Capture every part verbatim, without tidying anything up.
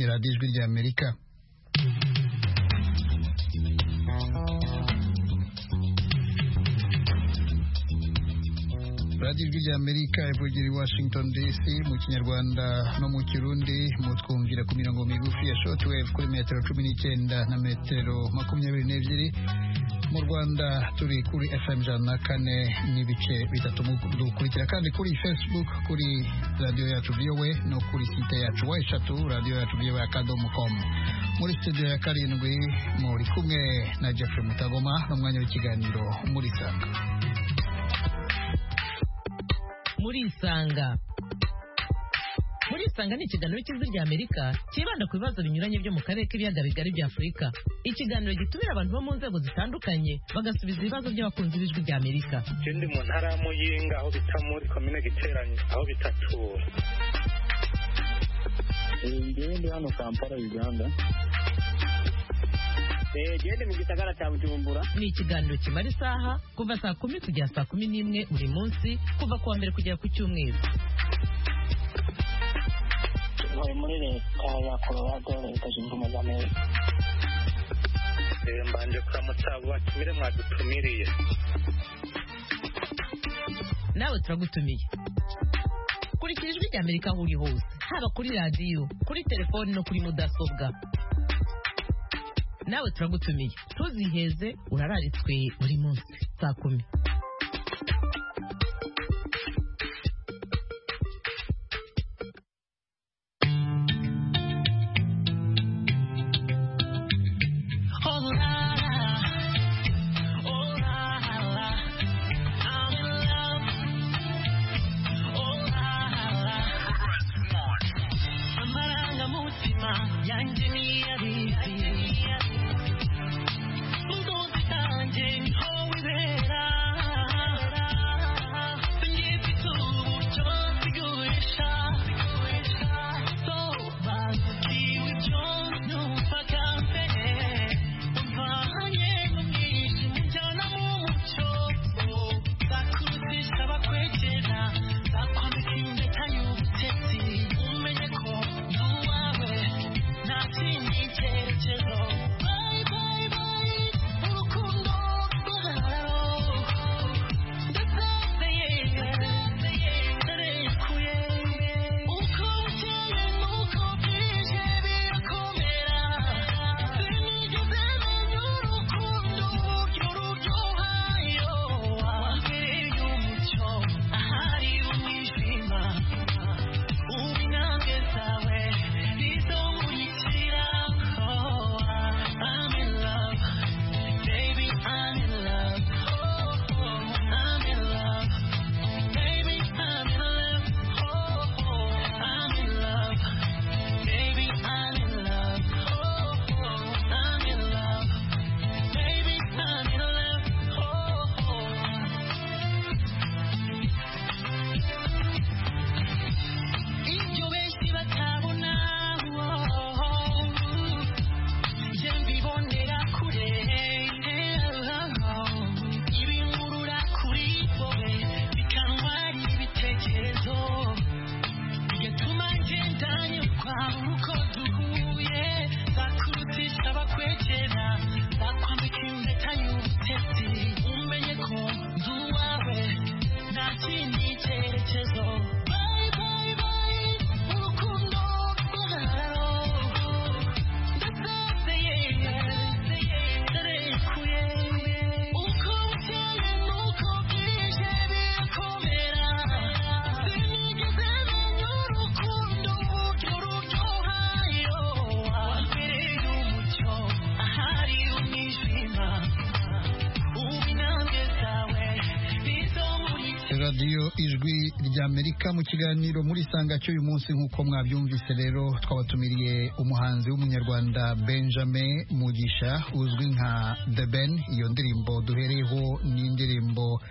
radiyo ijwi rya Amerika. radiyo ijwi rya Amerika ivugira i Washington D C mu Kinyarwanda no mu Kirundi, mutwumvira ku mirongo migufi ya shortwave kuri metero cumi n'icyenda na metero makumyabiri n'ebyiri. Mu Rwanda turi kuri F M ijana na kane n'ibice bitatu, dukurikira kandi kuri Facebook kuri radiyo yacu V O A no kuri site yacu wa eshatu radiyo yacu V O A akadomo com. Muri studio ya karindwi muri kumwe na Jeffrey Mutagoma n'umwanya w'ikiganiro muri Sanga. Muri Sanga Muri Sanga ni ikiganiro cy'Ijwi rya Amerika kibanda ku bibazo binyuranye byo mu karere k'ibiyaga bigari bya Afurika. Ikiganiro gitumira abantu bo mu nzego zitandukanye bagasubiza ibibazo by'abakunzi b'Ijwi rya Amerika. Ikindi mu ntara ya Muyinga aho bita muri komine Giteranye aho bitatura. Ngende hano Kampala Uganda. Eh gende mu gisagara cya Bujumbura. Ni ikiganiro kimara isaha kuva saa kumi kugera saa kumi n'imwe buri munsi kuva kuwa mbere kugera ku cyumweru. Muri muri leta ya Colorado leta zunze ubumwe za Amerika. Eh mbanje kuramutsa batumire mwadutumiriye. Nawe turagutumiye. Kurikira Ijwi rya Amerika aho uri hose, haba kuri radiyo, kuri telefoni no kuri mudasobwa. Nawe turagutumiye, tuziheze urararitswe buri munsi saa kumi. radiyo ijwi rya Amerika mu kiganiro muri Sanga cy'uyu munsi. Nk'uko mwabyumvise rero twabatumiriye umuhanzi w'umunyarwanda Benjamin Mugisha uzwi nka The Ben. Iyo ndirimbo duhereyeho ni indirimbo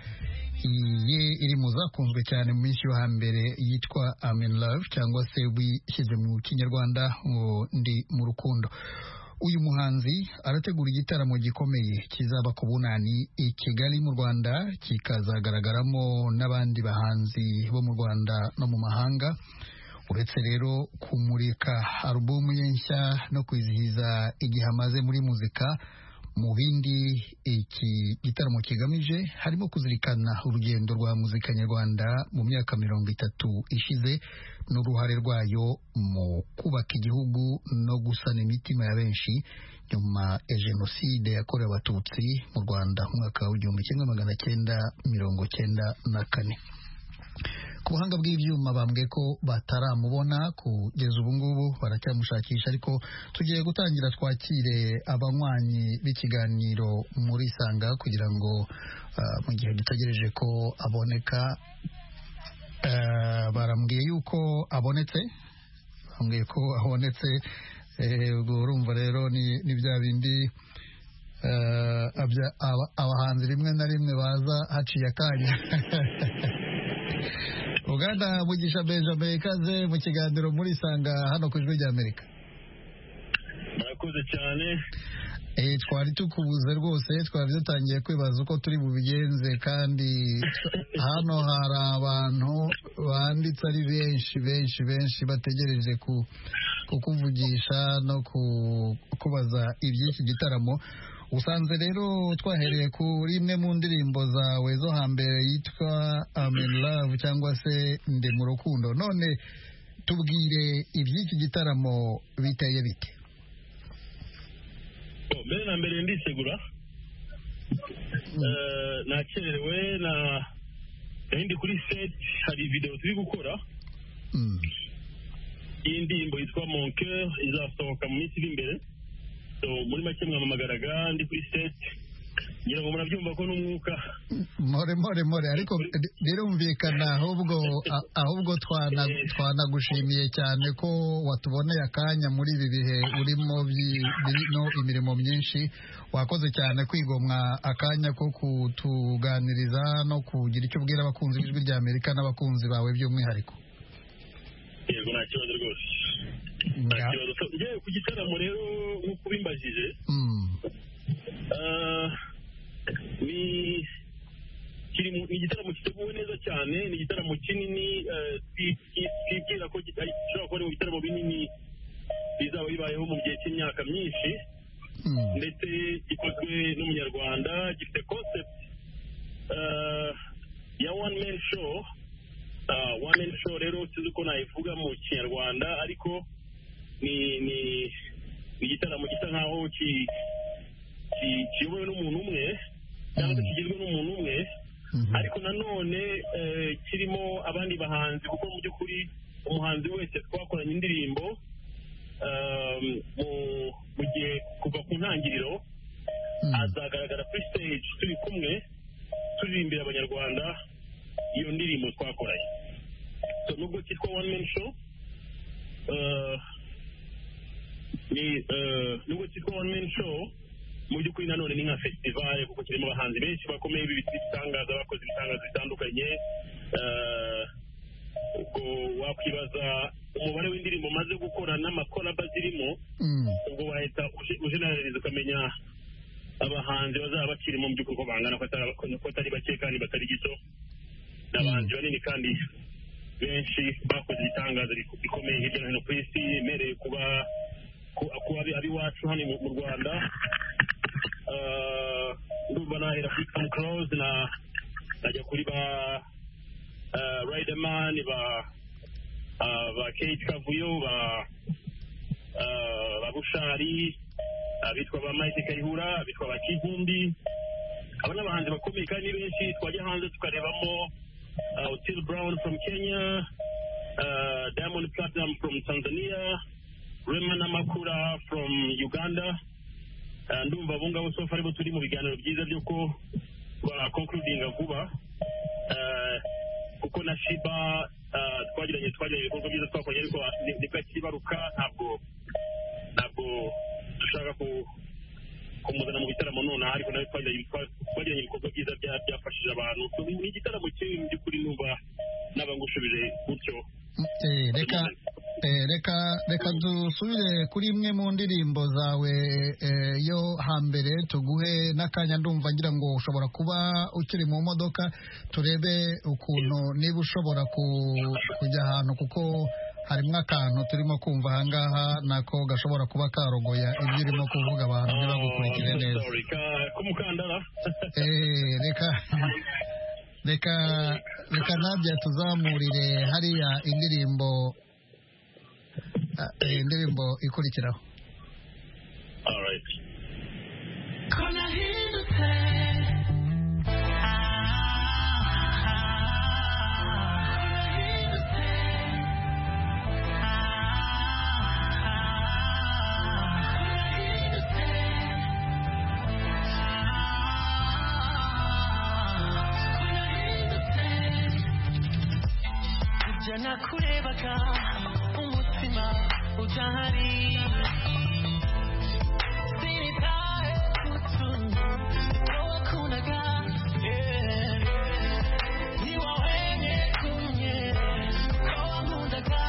ye iri mu zakunzwe cyane mu minsi yo hambere yitwa I'm in Love, cyangwa se wishyize mu Kinyarwanda ngo ndi mu rukundo. Uyu muhanzi arategura igitaramo gikomeye kizaba ku bunani i Kigali mu Rwanda, kikazagaragaramo n'abandi bahanzi bo mu Rwanda no mu mahanga. uretse rero kumurika alubumu ye nshya no kwizihiza igihe amaze muri muzika, mu bindi iki gitaramo kigamije harimo kuzirikana urugendo rwa muzika nyarwanda mu myaka mirongo itatu ishize n'uruhare rwayo mu kubaka igihugu no gusana imitima ya benshi nyuma ya jenoside yakorewe abatutsi mu Rwanda mu mwaka w'igihumbi kimwe magana cyenda mirongo cyenda na kane. Ku buhanga bw'ibyuma bambwiye ko bataramubona kugeza ubu ngubu, baracyamushakisha, ariko tugiye gutangira twakire abanywanyi b'ikiganiro muri Sanga kugira ngo uh, mu gihe dutegereje ko aboneka, uh, barambwiye yuko abonetse bambwiye ko abonetse ubwo uh, urumva rero ni, ni bya bindi uh, abahanzi rimwe na rimwe baza haciye akanya. Uganda Mugisha Benjamin, ikaze mu kiganiro muri Sanga hano ku Ijwi ry'Amerika. Murakoze cyane. Eh, twari tukubuze rwose, twari dutangiye kwibaza uko turi bubigenze, kandi hano hari abantu banditse ari benshi benshi benshi bategereje ku kukuvugisha no kubaza iby'iki gitaramo. Usanze rero twahereye kuri imwe mu ndirimbo zawe zo hambere yitwa I'm in Love cyangwa se Ndi mu rukundo. None tubwire iby'iki gitaramo biteye bite? Oh, mbere na mbere ndisegura. Mm. Uh, nakerewe na ndi kuri set, hari video turi gukora. Mm. Iyi ndirimbo yitwa Mon Cœur izasohoka mu minsi iri imbere. So muri make mwamamagaraga ndi kuri set, ngira ngo murabyumva ko n'umwuka more more more, ariko birumvikana, ahubwo ahubwo twana twanagushimiye cyane ko watuboneye akanya muri ibi bihe urimo no imirimo myinshi. Wakoze cyane kwigomwa akanya ko kutuganiriza no kugira icyo ubwira abakunzi b'Ijwi ry'Amerika n'abakunzi bawe by'umwihariko. Yego, nta kibazo rwose. Ngiye ku gitaramo rero nk'uko bimbajije, ni igitaramo giteguwe neza cyane, ni igitaramo kinini, twibwira ko gishobora kuba ari mu bitaramo binini bizaba bibayeho mu gihe cy'imyaka myinshi, ndetse gikozwe n'umunyarwanda, gifite concept ya one man show. One man show rero tuzi ko nayivuga mu kinyarwanda, ariko ni ni igitaramo gisa nkaho kiyobowe n'umuntu umwe cyangwa se kigizwe n'umuntu umwe, ariko nanone kirimo abandi bahanzi, kuko mu by'ukuri umuhanzi wese twakoranye indirimbo mu gihe kuva ku ntangiriro azagaragara kuri stage turi kumwe turirimbira abanyarwanda iyo ndirimbo twakoranye. So nubwo cyitwa one man show, ni nubwo cyitwa one man show, mu by'ukuri nanone ni nka festival, kuko kirimo abahanzi benshi bakomeye b'ibitangaza bakoze ibitangaza bitandukanye. Ubwo wakwibaza umubare w'indirimbo maze gukora n'amakolaba zirimo, ubwo wahita ujeneraliza ukamenya abahanzi bazaba bakirimo mu by'ukuri ko bangana, ko atari bake kandi batari gito, n'abahanzi banini kandi benshi bakoze ibitangaza bikomeye hirya no hino ku isi, mereye kuba kuba abiwacu hano mu Rwanda. Ndumva nahera kuri Tom Close na najya kuri ba Riderman, ba ba Kate Kavuyo, ba ba Bushari, abitwa ba Mike Kayihura, abitwa ba Kivumbi. Aba n'abahanzi bakomeye kandi benshi twajya hanze tukarebamo Otile Brown from Kenya, uh, Diamond Platinum from Tanzania, Rema Namakura from Uganda. Ndumva abo ngabo so far bo turi mu biganiro byiza byo ko ba concluding vuba, kuko na Shiba twagiranye twagiranye ibikorwa byiza twakoranye, ariko nibwo kibaruka, ntabwo ntabwo dushaka ku kumuzana mu bitaramo none, ariko nawe twagiranye ibikorwa byiza byafashije abantu. Ni igitaramo kinini mu by'ukuri, numva naba ngushubije gutyo. Reka reka reka dusubire kuri imwe mu ndirimbo zawe yo hambere, tuguhe n'akanya. Ndumva ngira ngo ushobora kuba ukiri mu modoka, turebe ukuntu niba ushobora kujya ahantu, kuko harimo akantu turimo kumva ahangaha nako gashobora kuba karogoya ibyo urimo kuvuga abantu ntibagukurikire neza. Kumukandara. Eh, reka reka reka Nadia tuzamurire hariya indirimbo indirimbo ikurikiraho. All right. nakurebaga umutima udahari sinitaye kutuntu wakunaga ni wowe nyekunye ko wankundaga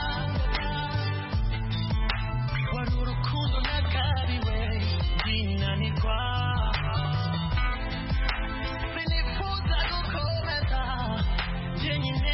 wari urukundo nakariwe ndinanirwa sinifuza gukomeza jyenyine.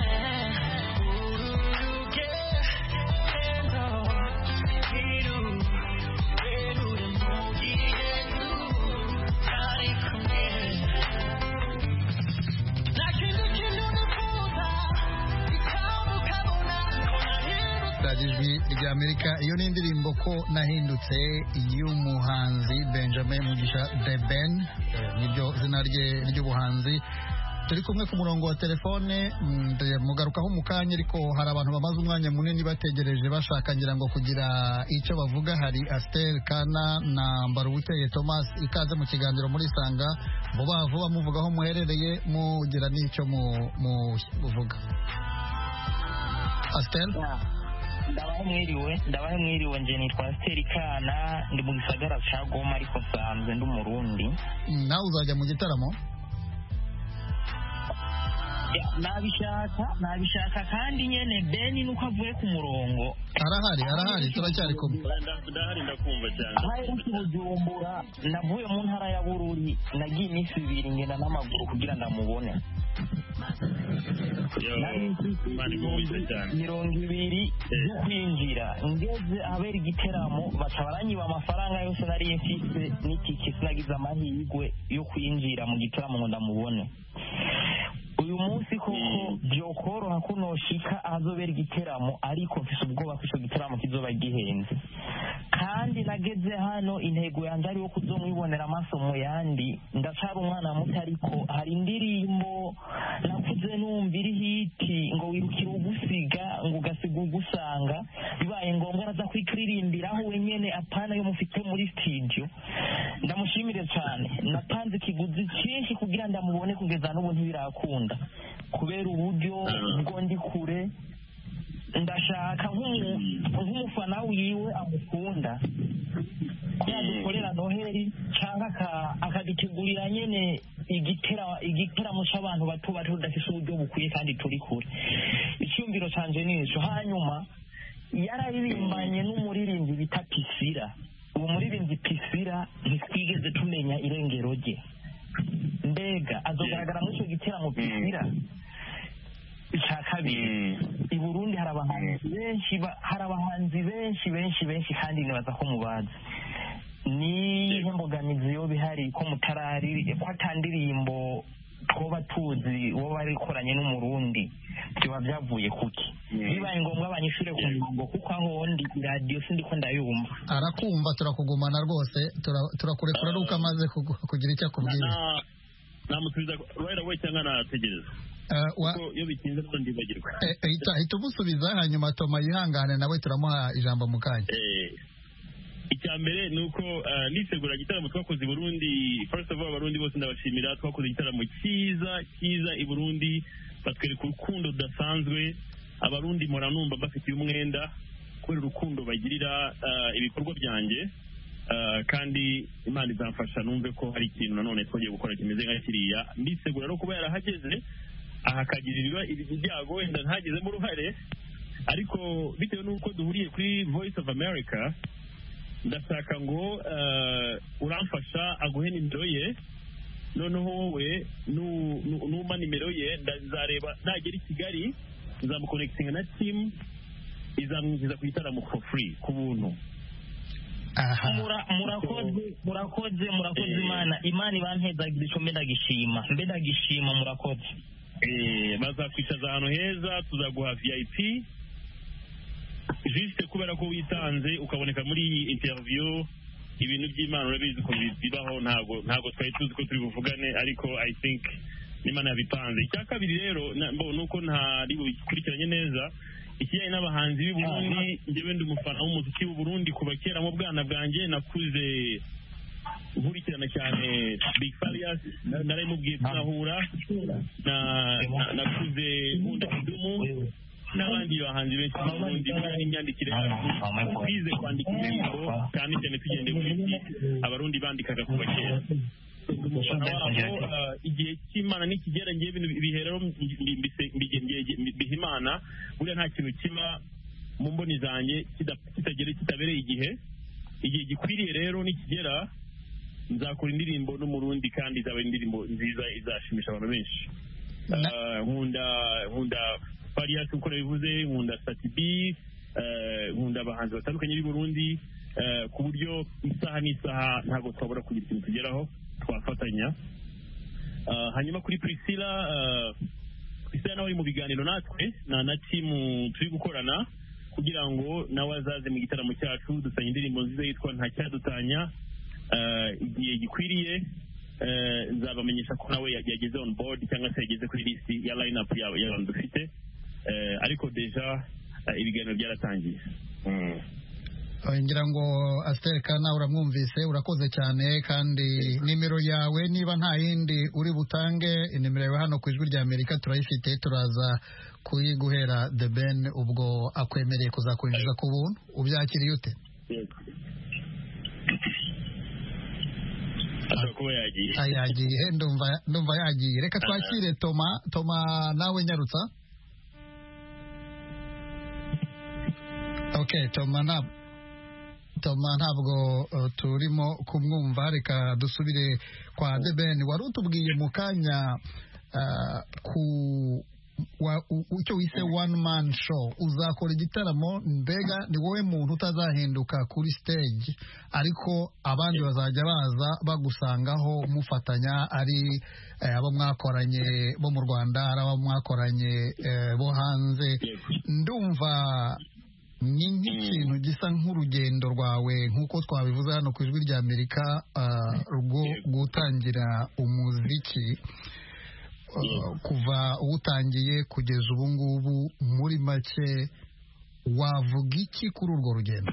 ijwi rya Amerika. Iyo ni indirimbo ko nahindutse y'umuhanzi Benjamin Mugisha The Ben, nibyo zina rye ry'ubuhanzi. Turi kumwe ku murongo wa telefone, mugarukaho mu kanya, ariko hari abantu bamaze umwanya munini bategereje bashaka ngira ngo kugira icyo bavuga. Hari Astel Kana na Mbarubuteye Thomas, ikaze mu kiganiro muri Sanga. Vuba vuba muvugaho muherereye, mugira n'icyo muvuga. Astel? ndabahe mwiriwe ndabahe mwiriwe nje nitwa Astel Kana, ndi mu gisagara ca Goma ariko nsanzwe ndi umurundi. Nawe uzajya mu gitaramo? nabishaka nabishaka kandi nyene Beni nuko avuye ku murongo. Arahari arahari turacyari kumwe. Ndahari ndakumva cyane. Ahaye ku Bujumbura, navuye mu ntara ya Bururi, nagiye iminsi ibiri ngenda n'amaguru kugira ndamubone. mirongo ibiri yo kwinjira, ngeze ahabera igiteramo baca baranyiba amafaranga yose nari mfise n'itike, sinagize amahirwe yo kwinjira mu gitaramo ngo ndamubone. Uyu munsi koko byokoroha ko noshika ahazobera igiteramo, ariko mfise ubwoba ko ico gitaramo kizoba gihenze. Kandi nageze hano intego yanje ari yo kuzomwibonera amaso mu yandi. Ndacari umwana muto, ariko hari indirimbo nakuze numva iri hiti ngo wirukira ugusiga ngo ugasiga ugusanga, bibaye ngombwa naza kwikiririmbiraho wenyene apana yo mufite muri studio. Ndamushimire cyane, natanze ikiguzi cyinshi kugira ndamubone, kugeza n'ubu ntibirakunda kubera uburyo bwo ndi kure. Ndashaka nk'umufana wiwe amukunda ko yadukorera noheri cyangwa akadutegurira nyene igiteramo cy'abantu bato bato tudafise uburyo bukwiye kandi turi kure. Icyumviro canje nico. Hanyuma yararirimbanye n'umuririmbyi bita Pisira. Uwo muririmbyi Pisira ntitwigeze tumenya irengero rye. Mbega azogaragara muri icyo gitaramo Pisira? Icya kabiri, i Burundi hari abahanzi benshi hari abahanzi benshi benshi benshi kandi nibaza ko mubazi. Ni mbogamizi yo bihari ko mutarari ko atandirimbo twoba tuzi uwo barikoranye n'umurundi byoba byavuye kuki? Bibaye ngombwa abanyishure ku murongo, kuko aho ndi radio sindi ko ndayumva. Arakumva, turakugumana rwose, turakurekura ari uko amaze kugira icyo akubwira. Namusubiza right away cyangwa nategereza? Kuko iyo bitinze ko ndibagirwa. Hita umusubiza, hanyuma Toma yihangane nawe turamuha ijambo mu kanya. Icya mbere ni uko nisegura igitaramo twakoze i Burundi. First of all, abarundi bose ndabashimira. Twakoze igitaramo cyiza cyiza i Burundi, batwereka urukundo rudasanzwe. Abarundi mpora numva bafitiye umwenda kubera urukundo bagirira ibikorwa byanjye, kandi Imana izamfasha numve ko hari ikintu nanone twongeye gukora kimeze nka kiriya. Ndisegura no kuba yarahageze ahakagirira ibyago, wenda ntagizemo uruhare, ariko bitewe n'uko duhuriye kuri Voice of America, ndashaka ngo uramfasha aguhe nimero ye, noneho wowe numpa nimero ye, nzareba nagera i Kigali nzamukonekitinga na team izamwinjiza ku gitaramo for free ku buntu. Mura- murakoze murakoze murakoze imana imana ibantezagira ico mbe ndagishima mbe ndagishima murakoze. Eh, bazakwicaza ahantu heza, tuzaguha V I P juste kubera ko witanze ukaboneka muri iyi interview. Ibintu by'Imana urabizi ko bibaho, ntago ntago twari tuzi ko turi buvugane, ariko I think n'Imana yabipanze. Icya kabiri rero na- mbo nuko ntari bukurikiranye neza ikijyanye n'abahanzi b'i Burundi. Njyewe ndi umufana w'umuziki w'u Burundi kuva kera mu bwana bwanjye, nakuze nkurikirana cyane Big Farious, narimubwiye tunahura na na- nakuze nkunda Kidumu n'abandi bahanzi benshi mu Burundi. Buriya n'imyandikire yacu twize kwandika indirimbo cyane cyane tugendeye muri iki abarundi bandikaga kuva kera. Umufana wabo, uh, igihe cy'Imana nikigera ngiye ibintu bihe rero biha Imana. Buriya nta kintu kiba mu mboni zanjye kida- kitagere kitabereye igihe. Igihe gikwiriye rero nikigera nzakora indirimbo n'umurundi, kandi izaba indirimbo nziza izashimisha abantu benshi. Uh, nkunda nkunda Farious uko nabivuze, nkunda Sati B, uh, nkunda abahanzi batandukanye b'i Burundi, uh, ku buryo isaha n'isaha ntabwo twabura kugira ikintu tugeraho twafatanya. Uh, hanyuma kuri Priscilla, uh, Priscilla nawe ari mu biganiro natwe na na timu turi gukorana kugira ngo nawe azaze mu gitaramo cyacu dusanye indirimbo nziza yitwa Nta Cyadutanya. Uh, igihe gikwiriye uh, nzabamenyesha ko nawe yageze on board cyangwa se yageze kuri list ya line up y'abantu dufite. Uh, ariko deja uh, ibiganiro byaratangiye. Mm. ngira ngo Astel Kana uramwumvise, urakoze cyane, kandi nimero yawe niba nta yindi uri butange, inimero yawe hano ku ijwi rya Amerika turayifite, turaza kuyiguhera The Ben ubwo akwemereye kuzakwinjiza ku buntu. Ubyakiriye ute? ashobora kuba yagiye. Ah, yagiye, ndumva ndumva yagiye. Reka twakire Toma. Toma nawe nyarutsa. Okay, Toma na Toma ntabwo uh, turimo kumwumva. Reka dusubire kwa The Ben. Wari utubwiye mu kanya uh, ku wa- u- icyo wise one man show, uzakora igitaramo, mbega ni wowe muntu utazahinduka kuri stage, ariko abandi bazajya baza bagusangaho mufatanya, ari eh, abo mwakoranye bo mu Rwanda, ari abo mwakoranye eh, bo hanze. Ndumva ni nk'ikintu gisa nk'urugendo rwawe, nk'uko twabivuze hano ku ijwi rya Amerika, uh, rwo gutangira umuziki uh, kuva uwutangiye kugeza ubu ngubu. Muri make wavuga iki kuri urwo rugendo?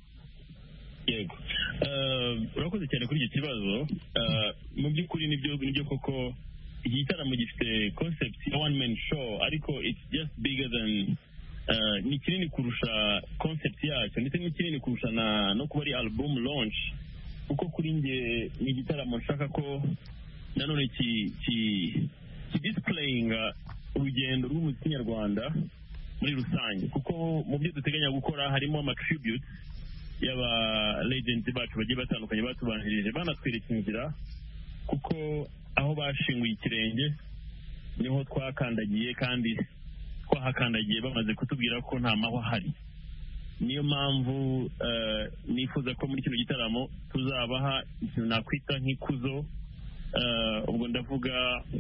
Yego, Uh, urakoze cyane kuri icyo kibazo. Uh, mu by'ukuri nibyo nibyo koko iki gitaramo gifite concept ya one man show, ariko it's just bigger than uh, ni kinini kurusha concept yacyo, ndetse ni kinini kurusha na no kuba ari album launch, kuko kuri nge ni igitaramo nshaka ko nanone ki ki ki displaying urugendo rw'umuziki nyarwanda muri rusange, kuko mu byo duteganya gukora harimo ama tribute y'aba legends bacu bagiye batandukanye batubanjirije, banatwereka inzira, kuko aho bashinguye ikirenge niho twakandagiye, kandi twahakandagiye bamaze kutubwira ko nta mahwa ahari. Niyo mpamvu uh, nifuza ko muri kino gitaramo tuzabaha ikintu nakwita nk'ikuzo. Uh, ubwo ndavuga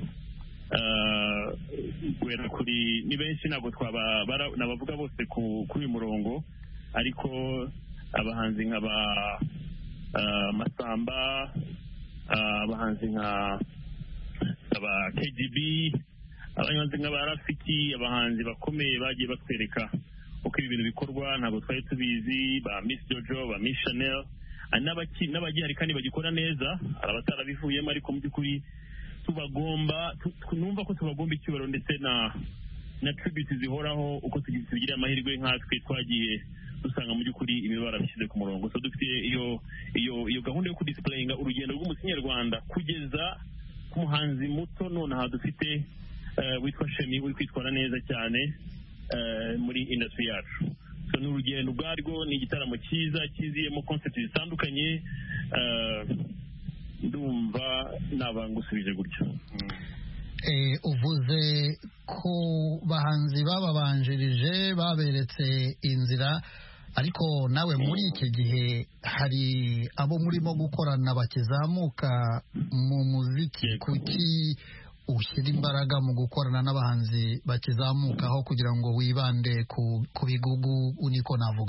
uh, guhera kuri ni benshi, ntabwo twaba nabavuga bose ku kuri uyu murongo, ariko abahanzi nk'aba uh, Masamba, uh, abahanzi nka aba K G B, abahanzi nk'aba Rafiki, abahanzi bakomeye bagiye batwereka uko ibi bintu bikorwa, ntabwo twari tubizi, ba Miss Jojo, ba Miss Chanel, n'abagihari kandi bagikora neza, hari abatarabivuyemo, ariko mu by'ukuri tubagomba, numva ko tubagomba icyubahiro ndetse na na tribute zihoraho, uko tugira amahirwe nkatwe twagiye dusanga mu by'ukuri ibintu barabishyize ku murongo. So dufite iyo iyo iyo gahunda yo kudisplayinga urugendo rw'umuziki nyarwanda kugeza ku muhanzi muto nonaha dufite uh, witwa Shemi, uri kwitwara neza cyane uh, muri industry yacu. So ni urugendo ubwarwo, ni igitaramo cyiza kiziyemo concept zitandukanye. uh, ndumva nabangusubije gutyo. Eh, uvuze ko bahanzi bababanjirije baberetse inzira, ariko nawe muri iki gihe hari abo murimo gukorana bakizamuka mu muziki. Kuki ushyira imbaraga mu gukorana n'abahanzi bakizamukaho kugira ngo wibande ku, ku bigugu niko navuga?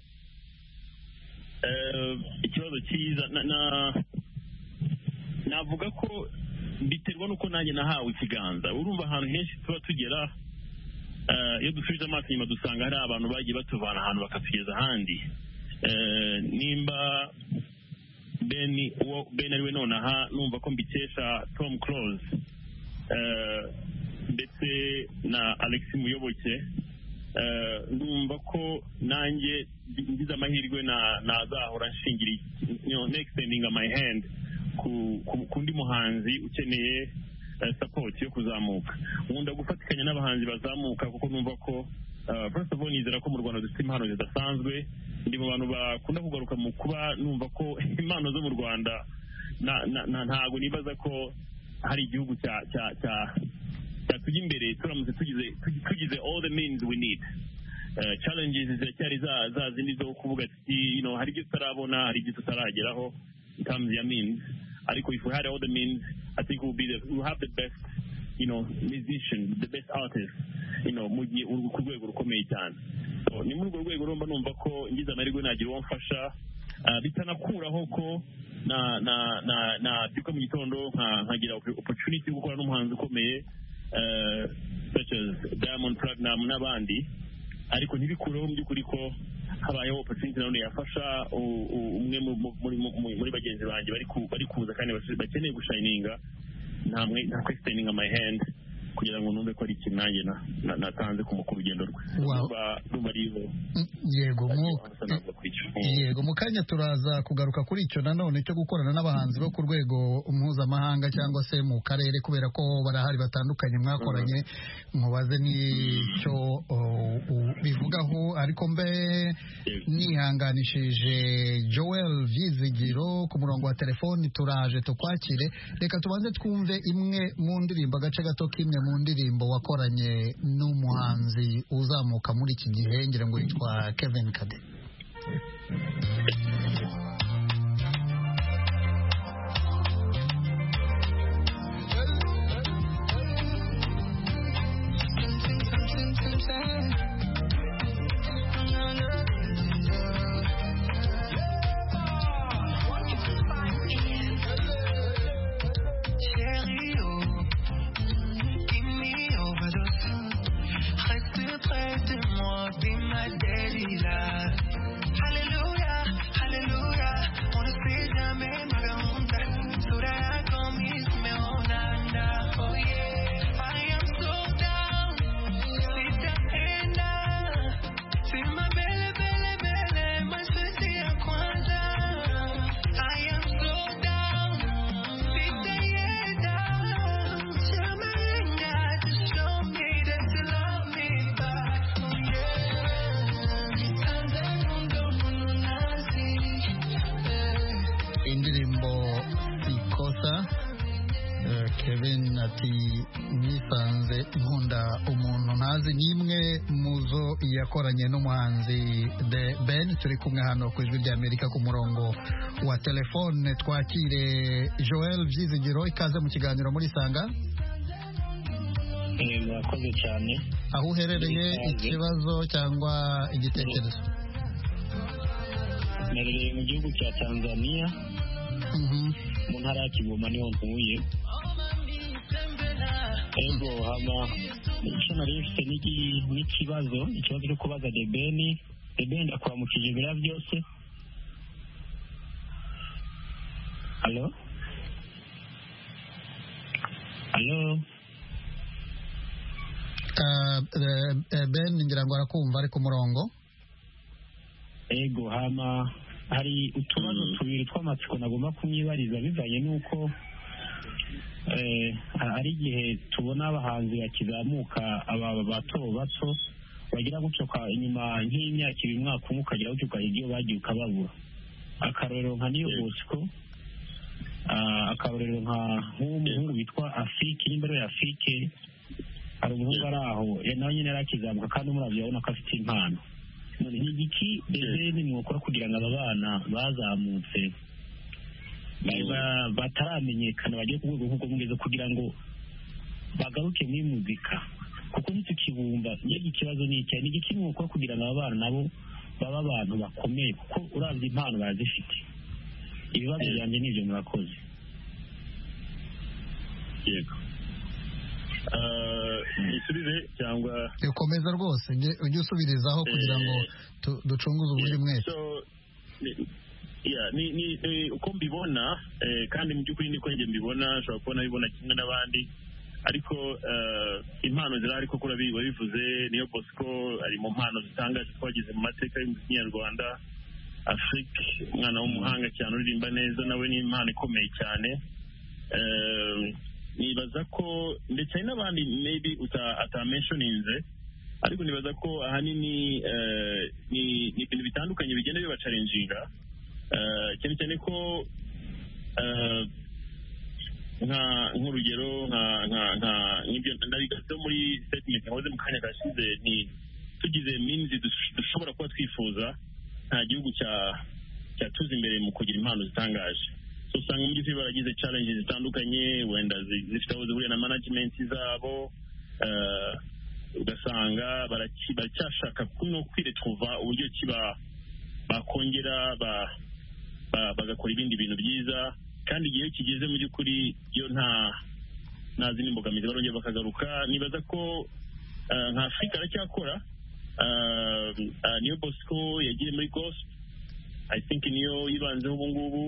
Eh, ikibazo cyiza na, na navuga ko biterwa nuko nanjye nahawe ikiganza. Urumva ahantu henshi tuba tugera, uh, iyo dusubije amaso inyuma dusanga hari abantu bagiye batuvana ahantu bakatugeza ahandi. Uh, nimba Ben uwo Ben ariwe nonaha numva ko mbikesha Tom Close uh, ndetse na Alex Muyoboke. Uh, numva ko nanjye ngize amahirwe na nazahora nshingiri, you know, extending my hand ku kundi muhanzi ukeneye uh, support yo kuzamuka. Nkunda gufatikanya n'abahanzi bazamuka kuko numva ko uh, first of all nizera ko mu Rwanda dufite impano zidasanzwe. Ndi mu bantu bakunda kugaruka mu kuba numva ko impano zo mu Rwanda ntago nibaza ko hari igihugu cya cya cya cyatujya imbere turamutse tugize tugize all the means we need. Uh, challenges ziracyari za za zindi zo kuvuga ati, you know, hari ibyo tutarabona, hari ibyo tutarageraho in terms ya means. Ariko if we had all the means, I think we'll be the, we'll have the best, you know, musician, the best artist, you know, mu gihe ku rwego rukomeye cyane. So ni muri urwo rwego rumba numva ko ngize amahirwe nagira uwo mfasha, uh, bitanakuraho ko na na na na byuka mu gitondo nkagira opportunity yo gukora n'umuhanzi ukomeye uh, such as Diamond Platnumz n'abandi, ariko ntibikureho mu by'ukuri ko habayeho opportunity none yafasha umwe muri bagenzi banjye bari kuza kandi bakeneye gushininga, ntamwe nta extending my hand kugira ngo numve ko ari ikintu nanjye natanze ku rugendo rwe. Yego yego mu kanya turaza kugaruka kuri icyo nanone cyo gukorana n'abahanzi bo ku rwego mpuzamahanga cyangwa se mu karere, kubera ko barahari batandukanye mwakoranye, mubaze n'icyo bivugaho. Ariko mbe nihanganishije Joel Vyizigiro ku murongo wa telefoni, turaje tukwakire. Reka tubanze twumve imwe mu ndirimbo, agace gato k'imwe mu ndirimbo wakoranye n'umuhanzi uzamuka muri iki gihe, ngira ngo yitwa Kevin Kade. Kevin ati nisanze nkunda umuntu ntazi, nimwe muzo yakoranye n'umuhanzi The Ben. Turi kumwe hano ku Ijwi ry'Amerika ku murongo wa telefone. Twakire Joel Vyizigiro, ikaze mu kiganiro muri Sanga. Eh, murakoze cyane. Aho uherereye, ikibazo cyangwa igitekerezo? Nereye mu gihugu cya Tanzania, Mhm. mu ntara ya Kigoma niho ntuye. Ego hama icyo nari mfite n'ikibazo ikibazo cyo kubaza The Ben. The Ben ndakwamukije ibira byose. Hello? Hello? Uh, uh, Ben ngira ngo arakumva ari ku murongo. Ego hama hari utubazo tubiri tw'amatsiko nagomba kumwibariza bivanye n'uko eh ari igihe tubona abahanzi bakizamuka aba bato bato bagira gucoka inyuma nk'imyaka ibiri mwaka umwe ukagira gucoka ibyo bagiye ukababura. Akarorero nka Niyo Bosco akarorero nka nk'umuhungu witwa Afike n'imbere ya Afike hari umuhungu ari aho nawe nyine arakizamuka kandi umuravyo urabona ko afite impano none ni igiki bezeni mwokora kugira ngo aba bana bazamutse bataramenyekana bagiye ku rwego nk'ubwo mugeze kugira ngo bagaruke muri muzika kuko ntitukibumva niyo ikibazo ni iki ni igiki mwokora kugira ngo aba bana nabo baba abantu bakomeye kuko uravye impano barazifite ibibazo byanjye n'ibyo murakoze yego isubize cyangwa ukomeza rwose ujye usubirizaho kugira ngo ducunguze uburyo mwese ni uko mbibona kandi mu by'ukuri niko njye mbibona nshobora kubona bibona kimwe n'abandi ariko impano zirahari koko wabivuze niyo Bosco ari mu mpano zitangaje twagize mu mateka y'umuziki nyarwanda Afrique umwana w'umuhanga cyane uririmba neza nawe ni impano ikomeye cyane nibaza ko ndetse hari n'abandi maybe atamentioninze ariko nibaza ko ahanini ni ibintu bitandukanye bigenda bibacalenjinga cyane cyane ko nk'urugero nk'ibyo ndabigato muri statement yahoze mu kanya gashize ni tugize means dushobora kuba twifuza nta gihugu cyatuza imbere mu kugira impano zitangaje usanga muri byo baragize challenges zitandukanye wenda zifite aho zihuriye na management zabo ugasanga baracyashaka kuno kwiretruva uburyo kiba bakongera bagakora ibindi bintu byiza kandi igihe kigeze mu by'ukuri yo nta nta zindi mbogamizi barongera bakagaruka nibaza ko nka Afurika aracyakora niyo Bosco yagiye muri gospel I think niyo yibanzeho ubu ngubu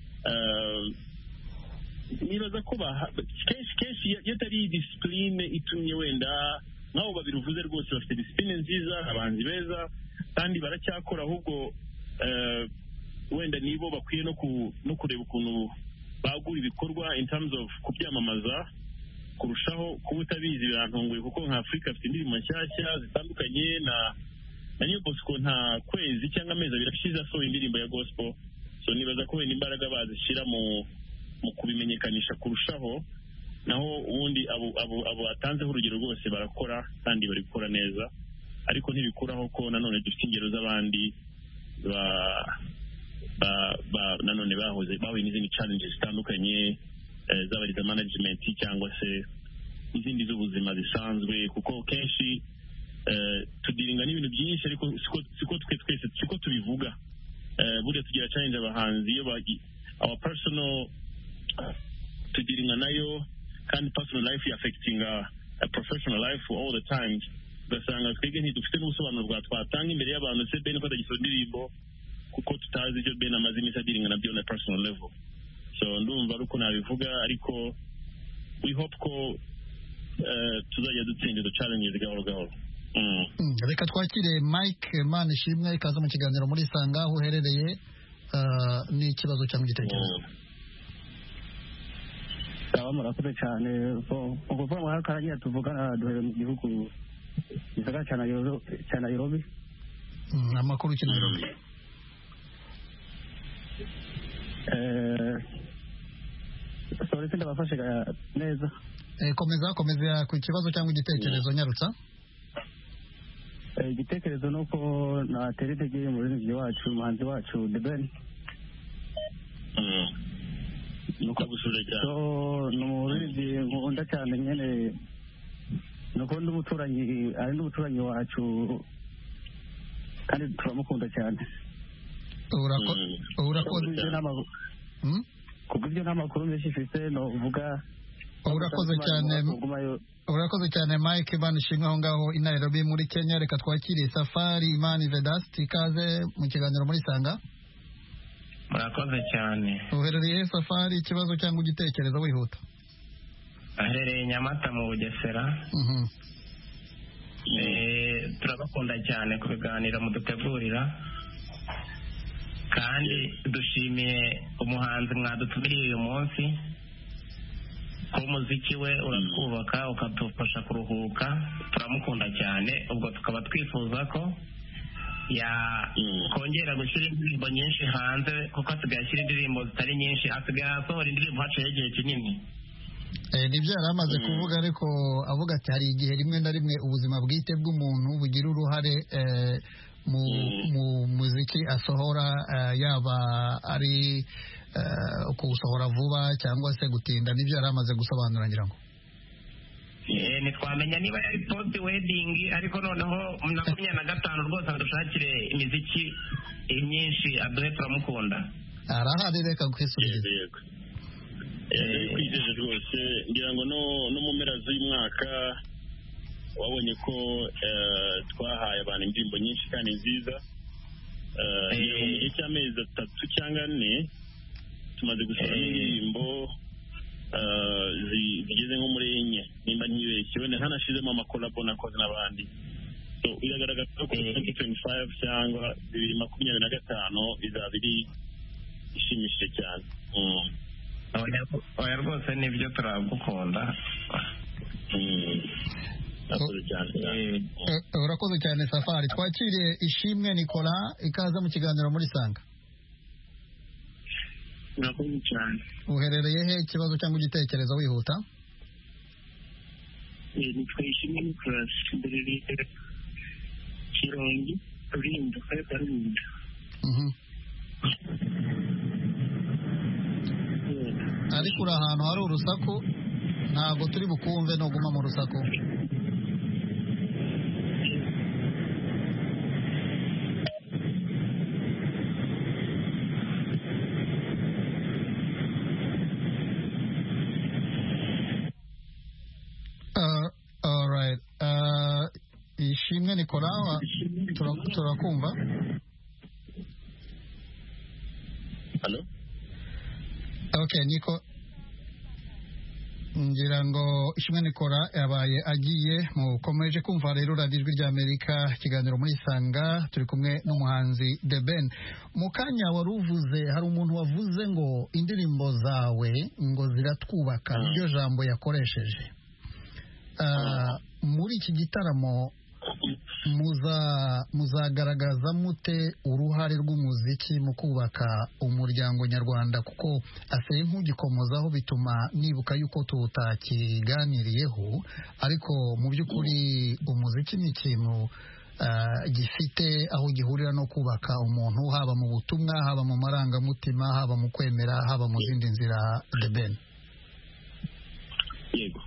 nibaza ko kenshi kenshi iyo atari disipurine itumye wenda nk'abo babiri uvuze rwose bafite disipurine nziza abahanzi beza kandi baracyakora ahubwo wenda nibo bakwiye no kureba ukuntu bagura ibikorwa in terms of kubyamamaza kurushaho kuba utabizi birantunguye kuko nka Afurika afite indirimbo nshyashya zitandukanye na na niyo Bosco nta kwezi cyangwa amezi abiri ashize asohoye indirimbo ya gospel so nibaza ko wenda imbaraga bazishyira mu mu kubimenyekanisha kurushaho naho ubundi abo abo abo atanzeho urugero rwose barakora kandi bari gukora neza ariko ntibikuraho ko nanone dufite ingero z'abandi ba ba ba nanone bahoze bahuye n'izindi challenges zitandukanye z'abariza management cyangwa se izindi z'ubuzima zisanzwe kuko kenshi tudiringa n'ibintu byinshi ariko siko twe twese siko tubivuga buriya tugira challenge abahanzi iyo bagi our personal tudiringa nayo kandi personal life affecting a, a professional life all the time ugasanga twebwe ntidufite n'ubusobanuro bwa twatanga imbere y'abantu se Ben ko atagisoza indirimbo kuko tutazi ibyo Ben amaze iminsi adiringa nabyo na personal level so ndumva ari uko nabivuga ariko we hope ko tuzajya dutsinda izo challenges gahoro gahoro reka twakire Mike Manishimwe ikaza mu kiganiro muri Sanga aho uherereye n'ikibazo cyangwa igitekerezo aba murakoze cyane ubwo vuba mwaka karagiye tuvugana duhere mu gihugu gisagara cya Nairobi amakuru cy'i Nairobi sorry sindabafashe neza komeza komeza ku kibazo cyangwa igitekerezo nyarutsa igitekerezo ni uko natera intege umuririmbyi wacu umuhanzi wacu The Ben nuko gusura cyane so ni umuririmbyi nkunda cyane nyine nuko ndi umuturanyi ari n'umuturanyi wacu kandi turamukunda cyane urakoze kuko ibyo nta makuru menshi mfite novuga urakoze cyane urakoze cyane Mike Manishimwe aho ngaho i Nairobi muri Kenya reka twakire Safari Imani Vedasti ikaze mu kiganiro muri Sanga murakoze cyane uherereye Safari ikibazo cyangwa igitekerezo wihuta aherereye Nyamata mu Bugesera turabakunda cyane ku biganiro mudutegurira kandi dushimiye umuhanzi mwadutumiriye uyu munsi ko umuziki we uratwubaka ukadufasha kuruhuka turamukunda cyane ubwo tukaba twifuza ko ya kongera gushyira indirimbo nyinshi hanze kuko asigaye ashyira indirimbo zitari nyinshi, asigaye asohora indirimbo haciye igihe kinini. nibyo yari amaze kuvuga, ariko avuga ati hari igihe rimwe na rimwe ubuzima bwite bw'umuntu bugira uruhare mu muziki asohora, yaba ari kuwusohora vuba cyangwa se gutinda. nibyo yari amaze gusobanura ngira ngo ntitwamenya niba yari post wedding, ariko noneho makumyabiri na gatanu rwose adushakire imiziki myinshi aduhe, turamukunda. arahari, reka kwisubiza. kwijeje rwose, ngira ngo no mu mpera z'uyu mwaka wabonye ko twahaye abantu indirimbo nyinshi kandi nziza. mu gihe cy'amezi atatu cyangwa ane tumaze gusohora indirimbo zigeze nko muri enye nimba ntibeshye, wenda ntanashizemo amakolabo nakoze n'abandi. so biragaragara ko twenty twenty-five cyangwa bibiri makumyabiri na gatanu izaba iri ishimishije cyane. oya rwose nibyo turagukunda. urakoze cyane Safari. twakiriye Ishimwe Nicolas, ikaza mu kiganiro muri Sanga. urakoze cyane. uherereye he, ikibazo cyangwa igitekerezo wihuta? nitwa Ishimwe Nicolas, mberereye Kirongi, Rulindo, karere ka Rulindo. ariko uri ahantu hari urusaku, ntabwo turi bukumve, nuguma mu rusaku. Ishimwe Nicolas, turakumva. Hello? Okay, Nico. ngira ngo Ishimwe Nicolas yabaye agiye. mukomeje kumva rero radiyo ijwi ry'Amerika, ikiganiro muri Sanga, turi kumwe n'umuhanzi The Ben. mu kanya wari uvuze, hari umuntu wavuze ngo indirimbo zawe ngo ziratwubaka, niryo jambo yakoresheje. muri iki gitaramo muzagaragaza mute uruhare rw'umuziki mu kubaka umuryango nyarwanda? kuko aseye nk'ugikomozaho, bituma nibuka yuko tutakiganiriyeho, ariko mu by'ukuri umuziki ni ikintu gifite aho gihurira no kubaka umuntu, haba mu butumwa, haba mu marangamutima, haba mu kwemera, haba mu zindi nzira. The Ben. yego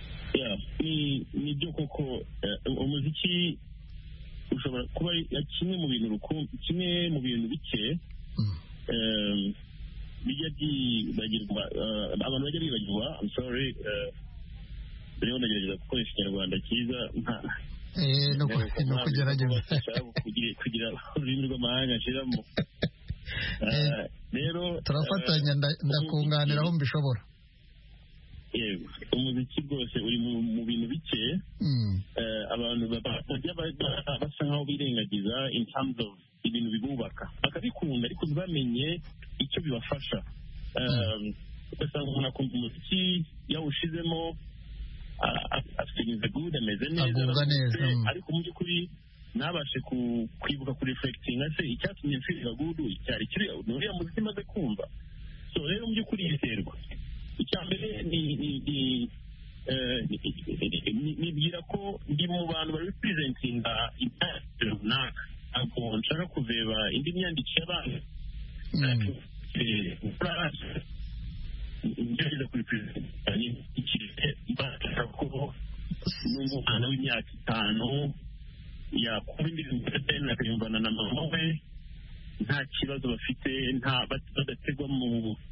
ni byo koko, umuziki ushobora kuba kimwe mu bintu kimwe mu bintu bike bijya byibagirwa, abantu bajya bibagirwa. I'm sorry, rero ndagerageza gukoresha ikinyarwanda cyiza no kugerageza kugira ururimi rw'amahanga nshiramo. rero turafatanya, ndakunganira aho mbishobora. yego, umuziki rwose uri mu bintu bike abantu bajya basa nkaho birengagiza in terms of ibintu bibubaka, bakabikunda ariko ntibamenye icyo bibafasha. ugasanga umuntu akumva umuziki yawushizemo afite good, ameze neza, ariko mu by'ukuri ntabashe kwibuka kureflectinga se icyatumye mfiriga good cyari kiri uriya muziki maze kumva. so rero mu by'ukuri yiterwa. icya mbere nibwira ko ndi mu bantu bari representinga imyandikire runaka, ntabwo nshaka kureba indi myandikire y'abantu. ngerageza kuripresentinga imyandikire mbasha ko n'umwana w'imyaka itanu yakura indirimbo akayumvana na mama we nta kibazo bafite, badategwa mu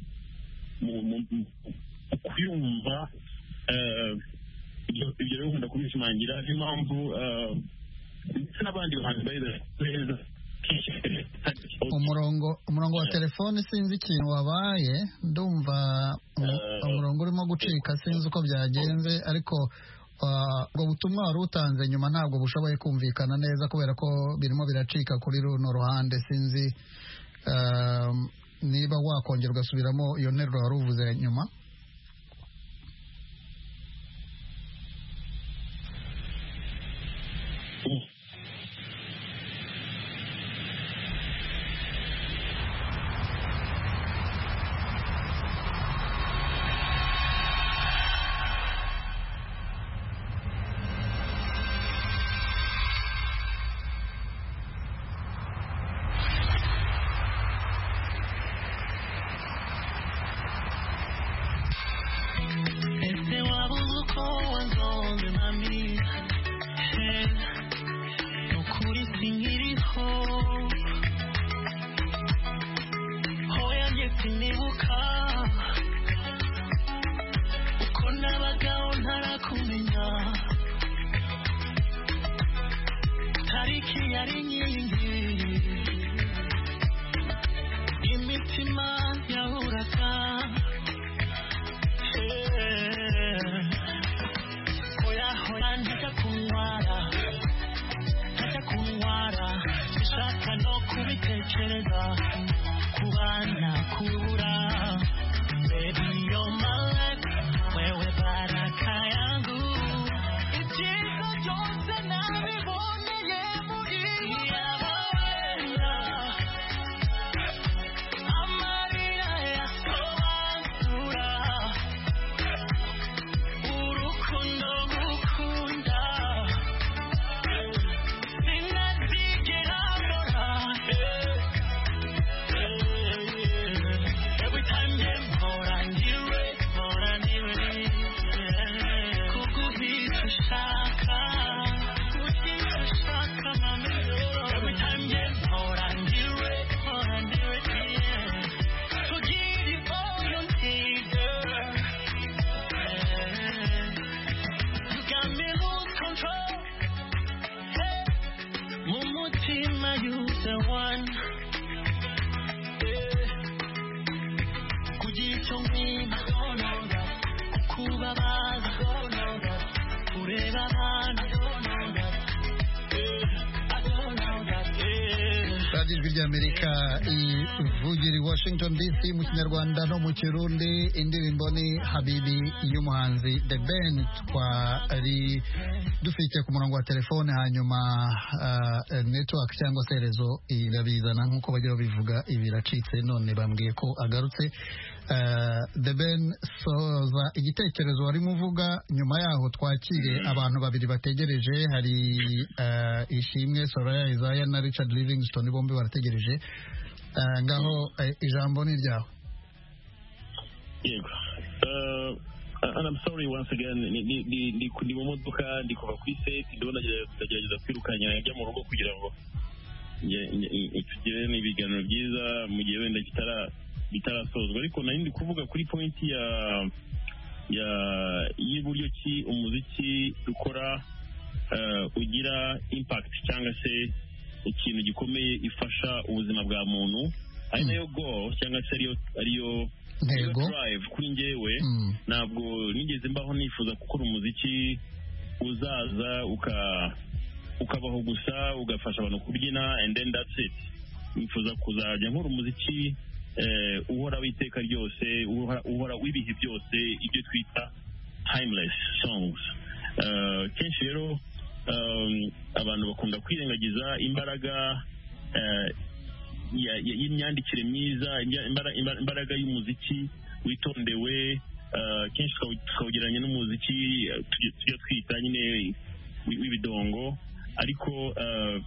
kuyumva. ibyo rero nkunda kubishimangira, niyo mpamvu ndetse n'abandi bahanzi beza. umurongo umurongo wa telefone sinzi ikintu wabaye, ndumva umurongo urimo gucika, sinzi uko byagenze, ariko ubwo butumwa wari utanze nyuma ntabwo bushoboye kumvikana neza kubera ko birimo biracika kuri runo ruhande. sinzi niba wakongera ugasubiramo iyo nteruro wari uvuze nyuma. yari inkingi imitima yahuraga hoya hoya ntajya kunyara ntajya kunyara sishaka no kubitekereza kubana kubura baby you're my life wewe baraka yangu ibyiza byose nabiboneye muri yabaenda amarira yasobanura urukundo ngukunda sinazigera mbora every time you mpora ndiwe mpora ndiwe kuguhita ushaka kuguhita ushaka mami every time you mpora ndiwe mpora ndiwe to give you all you need girl you got me lose control hey mumutima you the one kugira icyo nkwiba kubabaza kureba abantu radiyo ijwi ry'amerika ivugira i washington dc mu kinyarwanda no mu kirundi. indirimbo ni habibi y'umuhanzi The Ben. twari dufite ku murongo wa telefone hanyuma uh, network cyangwa se rezo irabizana nk'uko bajya babivuga ibiracitse none bambwiye ko agarutse. Uh, The Ben, soza igitekerezo warimo uvuga, nyuma yaho twakire abantu babiri bategereje. Hari uh, Ishimwe Soraya Isaiah na Richard Livingstone, bombi barategereje. Uh, ngaho uh, ijambo ni ryaho. Yego. Uh, and I'm sorry once again, ni ni ni ni ndi mu modoka ndi kuva ku set, ndabona ndagerageza kwirukanya njya mu rugo kugira ngo tugire n'ibiganiro byiza mu gihe wenda kitara bitarasozwa. Ariko nari ndi kuvuga kuri point ya ya y'uburyo ki umuziki dukora uh, ugira impact cyangwa se ikintu gikomeye ifasha ubuzima bwa muntu, ari nayo goal cyangwa se ariyo ariyo drive kuri njyewe. Ntabwo nigeze mbaho nifuza gukora umuziki uzaza uka ukabaho gusa ugafasha abantu kubyina and then that's it. Nifuza kuzajya nkora umuziki eh uhora witeka ryose, uhora wibihe byose, ibyo twita timeless songs. Uh, kenshi rero um, abantu bakunda kwirengagiza imbaraga uh, y'imyandikire myiza, imbaraga y'umuziki witondewe. Uh, kenshi twawugereranya n'umuziki tujya twita nyine w'ibidongo, ariko uh,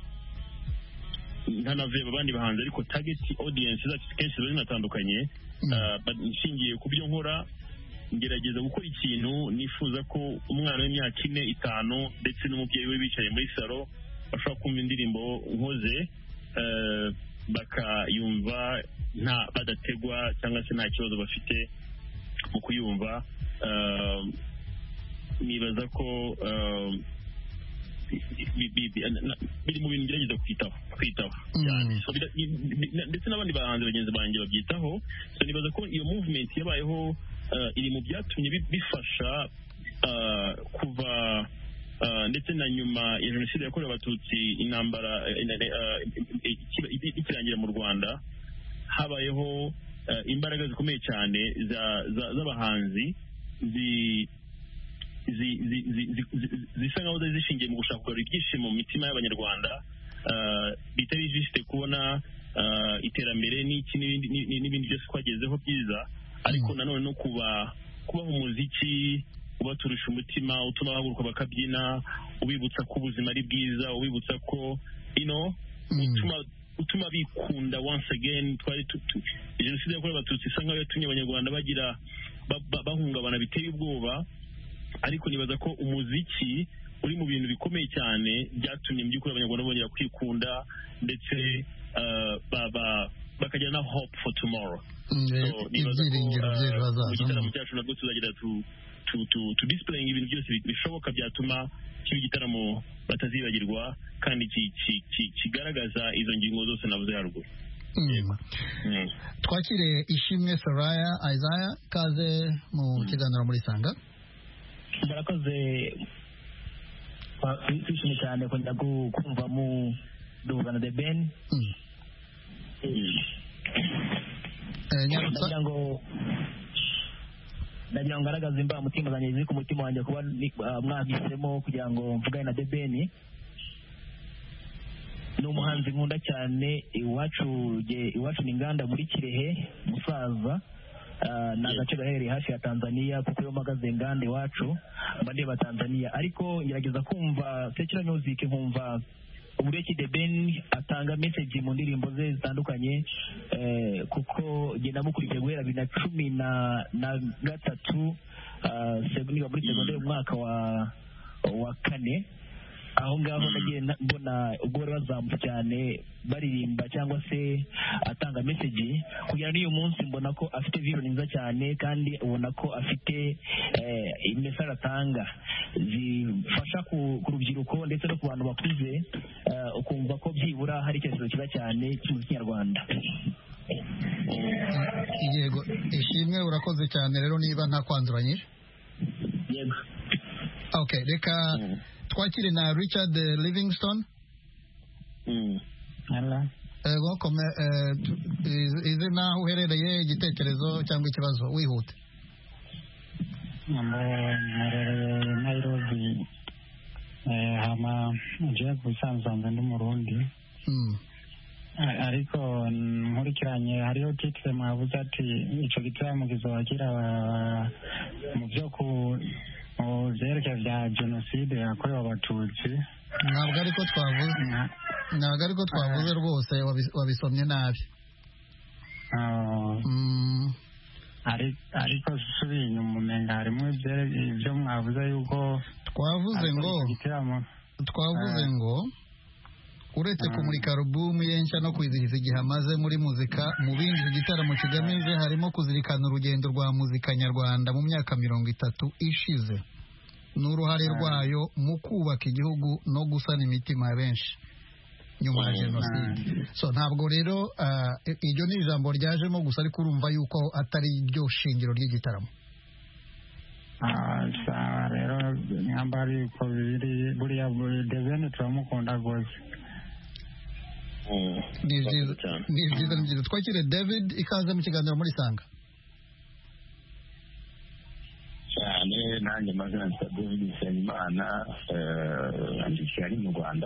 nkanaveba abandi bahanzi, ariko target audience zacu kenshi ziba zinatandukanye. Nshingiye ku byo nkora, ngerageza gukora ikintu nifuza ko umwana w'imyaka ine itanu ndetse n'umubyeyi we bicaye muri salo bashobora kumva indirimbo nkoze bakayumva nta badategwa cyangwa se nta kibazo bafite mu kuyumva. Nibaza ko biri mu bintu ngerageza kwitaho kwitaho cyane, ndetse n'abandi bahanzi bagenzi banjye babyitaho. Nibaza ko iyo movement yabayeho iri mu byatumye bifasha kuva ndetse na nyuma ya jenoside yakorewe abatutsi, intambara ikirangira mu Rwanda, habayeho imbaraga zikomeye cyane z'abahanzi zisa nkaho zari zishingiye mu gushaka kugarura ibyishimo mu mitima y'abanyarwanda, bitari juste kubona iterambere n'iki n'ibindi byose twagezeho byiza, ariko nanone no kuba kubaho umuziki ubaturusha umutima, utuma bahaguruka bakabyina, ubibutsa ko ubuzima ari bwiza, ubibutsa ko you know utuma utuma bikunda once again. Twari jenoside yakorewe abatutsi isa nkaho yatumye abanyarwanda bagira bahungabana biteye ubwoba, ariko nibaza ko umuziki uri mu bintu bikomeye cyane byatumye mu by'ukuri abanyarwanda bongera kwikunda, ndetse bakagira na hope for tomorrow. So nibaza ko mu gitaramo cyacu nabwo tuzagira tu displaying ibintu byose bishoboka byatuma kiba igitaramo batazibagirwa kandi kigaragaza izo ngingo zose navuze haruguru. Twakire Ishimwe Soraya Isaiah, kaze mu kiganiro muri Sanga. Murakoze twishimye cyane kongera kumva mu duhugana The Ben. ndagira ngo ndagira ngo ngaragaze imba mutima zanjye ziri ku mutima wanjye kuba mwahisemo kugira ngo mvugane na The Ben. Ni umuhanzi nkunda cyane, iwacu iwacu ni inganda muri Kirehe Musaza, ni agace gaherereye hafi ya Tanzania, kuko iyo mpagaze inganda iwacu mba ndeba Tanzania, ariko ngerageza kumva secular music nkumva uburyo ki The Ben atanga message mu ndirimbo ze zitandukanye, kuko ngenda mukurikiye guhera bibiri na cumi na gatatu niba muri segonderi umwaka wa wa kane, aho ngaho nagiye mbona ubwo bari bazamutse cyane baririmba cyangwa se atanga message, kugira n'uyu munsi mbona ko afite vision nziza cyane, kandi ubona ko afite message atanga zifasha ku rubyiruko ndetse no ku bantu bakuze, ukumva ko byibura hari icyerekezo cyiza cyane cy'umuziki nyarwanda. Yego, Ishimwe urakoze cyane rero niba nta kwanzuranyije. Yego. Okay, reka twakire na Richard Livingstone. Mm. Hello. Ego kome izi naho uherereye, igitekerezo cyangwa ikibazo wihute. Mwerereye Nairobi, hama ngiye gusanzanga ndi Murundi. Ariko nkurikiranye hariho titre mwavuze ati ico gitaramo kizobagira mu byo ku mu byerekeye bya jenoside yakorewe Abatutsi. Ntabwo ariko twavuze ntabwo ariko twavuze rwose, wabisomye nabi. Ariko subiye inyuma umenga harimo ibyo mwavuze yuko twavuze ngo twavuze ngo uretse kumurika alubumu ye nshya no kwizihiza igihe amaze muri muzika, mu bindi igitaramo kigamije harimo kuzirikana urugendo rwa muzika nyarwanda mu myaka mirongo itatu ishize n'uruhare rwayo mu kubaka igihugu no gusana imitima ya benshi nyuma ya jenoside. So ntabwo rero iryo ni ijambo ryajemo gusa, ariko urumva yuko atari iryo shingiro ry'igitaramo. Sawa rero nyambari uko biri buriya The Ben turamukunda rwose. Ni byiza ni byiza. Twakire David, ikaze mu kiganiro muri Sanga. cyane nanjye mazina ya David Nsengimana, andikira ari mu Rwanda.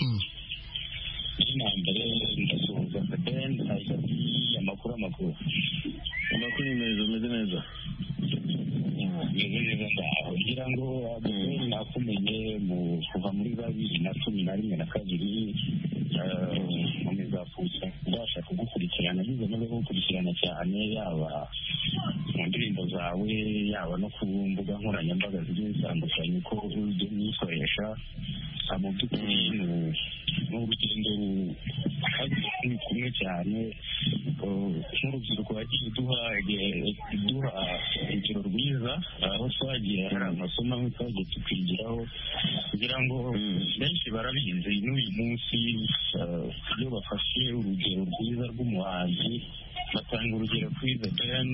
Izina mbere ndasuhuza The Ben, hari amakuru amakuru amakuru meza meze neza meze neza ndaho ngira ngo Ben nakumenye mu kuva muri babiri na cumi na rimwe na kabiri nkomeza kuza mbasha kugukurikirana, nizo maze kugukurikirana cyane, yaba mu ndirimbo zawe yaba no ku mbuga nkoranyambaga zigiye zitandukanye, ko ujya uyikoresha mu by'ukuri ni urugendo ruri kumwe cyane, nk'urubyiruko wagiye uduha uduha urugero rwiza, aho twagiye hari amasomo amwe twagiye tukigiraho, kugira ngo benshi barabizi n'uyu munsi iyo bafashe urugero rwiza rw'umuhanzi batanga urugero kuri The Ben,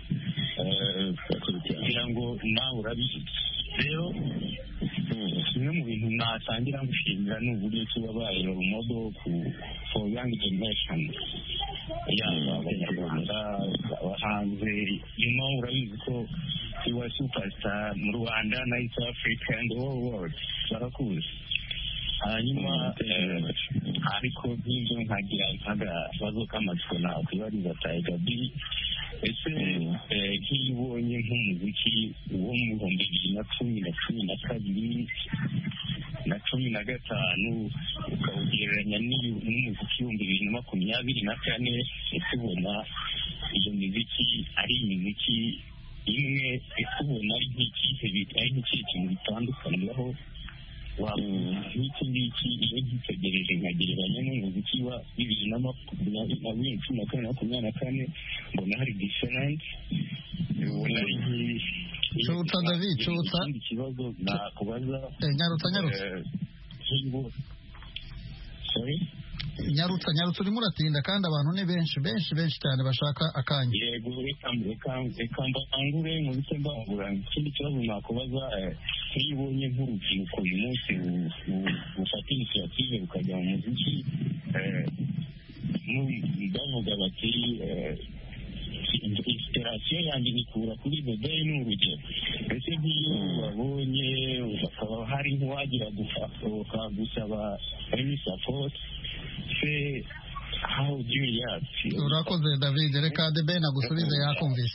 kugira ngo nawe urabizi. Rero kimwe mu bintu natangira gushimira ni uburyo ki wabaye umodo ku for young generation, yaba abanyarwanda abahanze, you know urabizi ko you were superstar mu Rwanda na East Africa and the whole world, barakuzi. Hanyuma ariko nk'ibyo nkagira nk'agabazo k'amatsiko nakwibariza Tiger B, ese nk'iyo ubonye nk'umuziki wo mu bihumbi bibiri na cumi na cumi na kabiri na cumi na gatanu ukawugereranya n'umuziki w'ibihumbi bibiri na makumyabiri na kane, ese ubona iyo miziki ari imiziki imwe, ese ubona ari nk'ikihe ari nk'ikihe kintu bitandukaniyeho? Nk'iki ngiki iyo nkitegereje nkagereranya n'umuziki wa bibiri na makumyabiri na bibiri cumi na kane na makumyabiri na kane, mbona hari diferense, ubona ari Cutsa David Cutsa ikindi kibazo nakubaza nyarutsa nyarutsa sorry nyarutsa nyarutsa urimo uratinda kandi abantu ni benshi benshi benshi cyane bashaka akanya yego reka reka reka mbangure mu bice mbangura ikindi kibazo nakubaza iyo ubonye nk'urubyiruko uyu munsi bufata initiative bukajya mu muziki bavuga bati inspiration yanjye nikura kuri Bebe ni urugero ese nk'iyo babonye bakaba hari nk'uwagira gufasoka gusaba any support se how do you react urakoze David reka Debe nagusubize yakumvise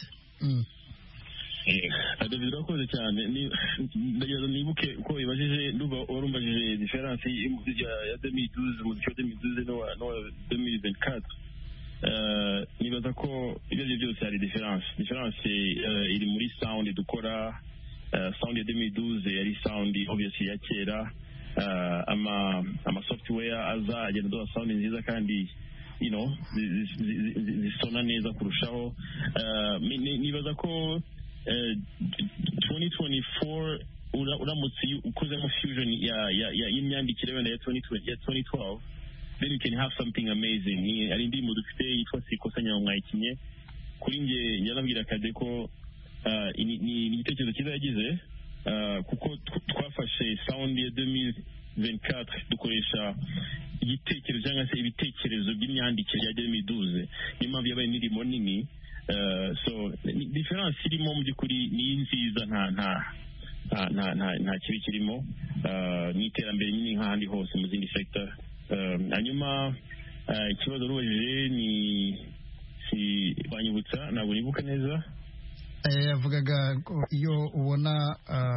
David urakoze cyane ndagira nibuke uko ibajije nduba warumbajije difference ya deux mille douze mu cyo deux mille douze no no deux mille vingt-quatre Uh, nibaza ko ibyo byose hari difference difference uh, iri muri sound dukora uh, sound ya deux mille douze yari sound obviously ya kera uh, ama ama software aza agenda do sound nziza kandi you know zisona neza kurushaho uh, nibaza ko uh, twenty twenty-four uramutse ukozemo fusion ya ya y'imyandikire wenda ya twenty twelve then you can have something amazing. Ni ari ndi mu dufite yitwa Sikosa Nyamwayikinye kuri nge yarambwira kade ko ni igitekerezo cyiza yagize kuko twafashe sound ya deux mille vingt-quatre dukoresha igitekerezo cyangwa se ibitekerezo by'imyandikire ya deux mille douze niyo mpamvu yabaye imirimo nini so difference irimo mu by'ukuri ni nziza nta nta nta nta kibi kirimo n'iterambere nyine nk'ahandi hose mu zindi sector hanyuma ikibazo rubajije ni si banyibutsa ntabwo nibuka neza yavugaga iyo ubona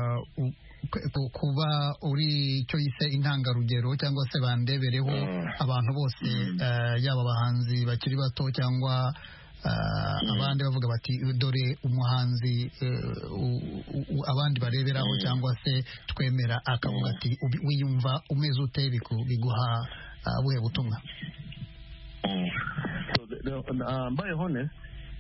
kuba uri icyo yise intangarugero cyangwa se bandebereho abantu bose yaba abahanzi bakiri bato cyangwa abandi bavuga bati dore umuhanzi abandi bareberaho cyangwa se twemera akavuga ati wiyumva umeze ute biguha buhe butumwa mbaye honest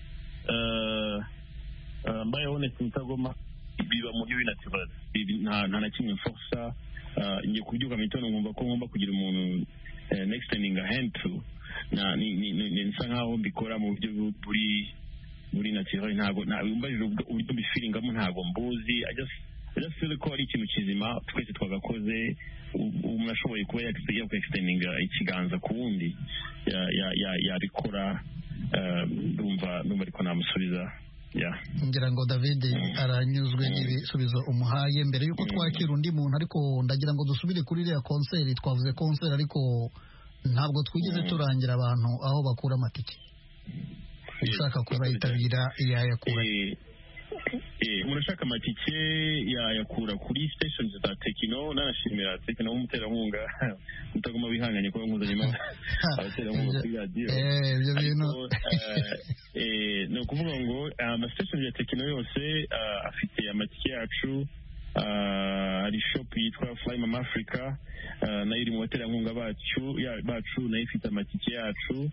mbaye honest mutagoma biba muri binatibara nta na kimwe mfosa ngiye kubyuka mitono nkumva ko ngomba kugira umuntu next standing a hand to na ni ni nsa nkaho mbikora mu buryo buri muri natural ntago umbajije uburyo mbifilingamo ntago mbuzi I just I just feel ko ari ikintu kizima twese twagakoze umuntu ashoboye kuba yakisiye ku extending ikiganza ku wundi ya yabikora ndumva ndumva ariko namusubiza ngira ngo David aranyuzwe n'ibisubizo umuhaye mbere yuko twakira undi muntu ariko ndagira ngo dusubire kuri iriya concert twavuze concert ariko ntabwo twigeze turangira abantu aho bakura amatike ushaka kubayitabira yayakura murashaka amatike yayakura kuri stations za Tekino nanashimira Tekino nk'umuterankunga mutagoma bihanganye kuba nkuzanyemo abaterankunga kuri radio ibyo bintu ni ukuvuga ngo ama stations ya Tekino yose afite amatike yacu hari shop yitwa Fly Mama Africa nayo iri mu baterankunga bacu bacu nayo ifite amatike yacu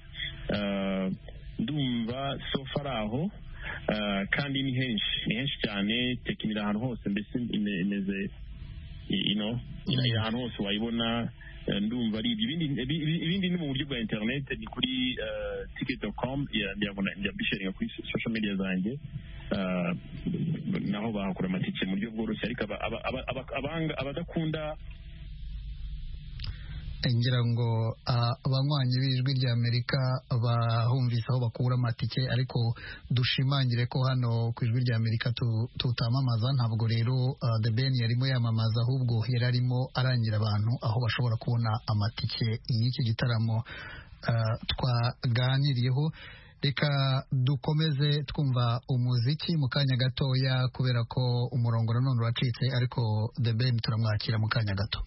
ndumva so far aho kandi ni henshi ni henshi cyane Tekinira ahantu hose mbese imeze ino iri ahantu hose wayibona ndumva ari ibindi ibindi ni mu buryo bwa internet ni kuri ticket dot com njya bisharinga kuri social media zanjye naho bahakura amatike mu buryo bworoshye ariko abadakunda ngira ngo abanywanyi b'ijwi rya Amerika bahumvise aho bakura amatike ariko dushimangire ko hano ku ijwi rya Amerika tutamamaza ntabwo rero The Ben yarimo yamamaza ahubwo yari arimo arangira abantu aho bashobora kubona amatike y'iki gitaramo twaganiriyeho reka dukomeze twumva umuziki mu kanya gatoya kubera ko umurongo nanone uracitse ariko The Ben turamwakira mu kanya gato.